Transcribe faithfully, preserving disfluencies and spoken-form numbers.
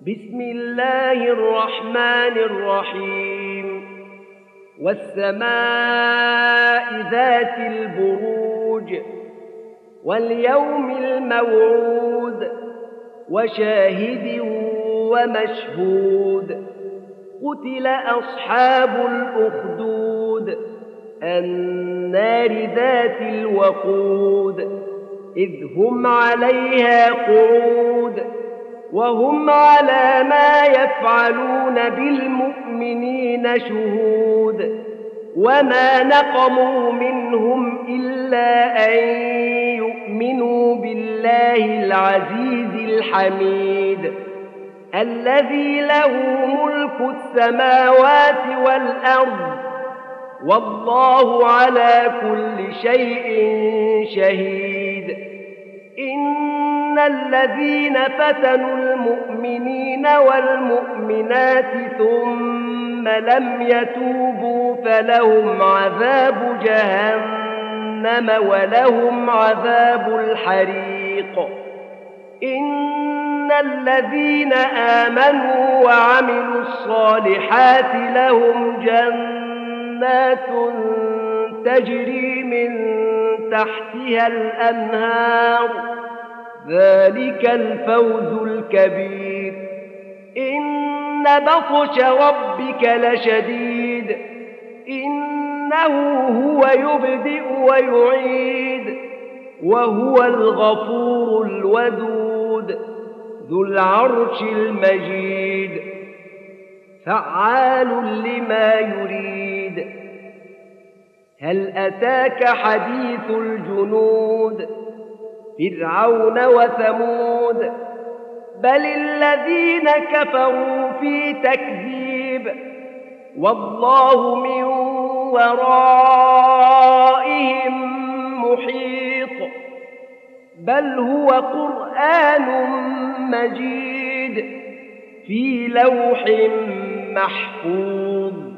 بسم الله الرحمن الرحيم والسماء ذات البروج واليوم الموعود وشاهد ومشهود قتل أصحاب الأخدود النار ذات الوقود إذ هم عليها قعود وهم على ما يفعلون بالمؤمنين شهود وما نقموا منهم إلا أن يؤمنوا بالله العزيز الحميد الذي له ملك السماوات والأرض والله على كل شيء شهيد. إن الذين فتنوا المؤمنين والمؤمنات ثم لم يتوبوا فلهم عذاب جهنم ولهم عذاب الحريق. إن الذين آمنوا وعملوا الصالحات لهم جنات تجري من تحتها الأنهار ذلك الفوز الكبير. إن بطش ربك لشديد إنه هو يبدئ ويعيد وهو الغفور الودود ذو العرش المجيد فعال لما يريد. هل أتاك حديث الجنود فرعون وثمود بل الذين كفروا في تكذيب والله من ورائهم محيط بل هو قرآن مجيد في لوح محفوظ.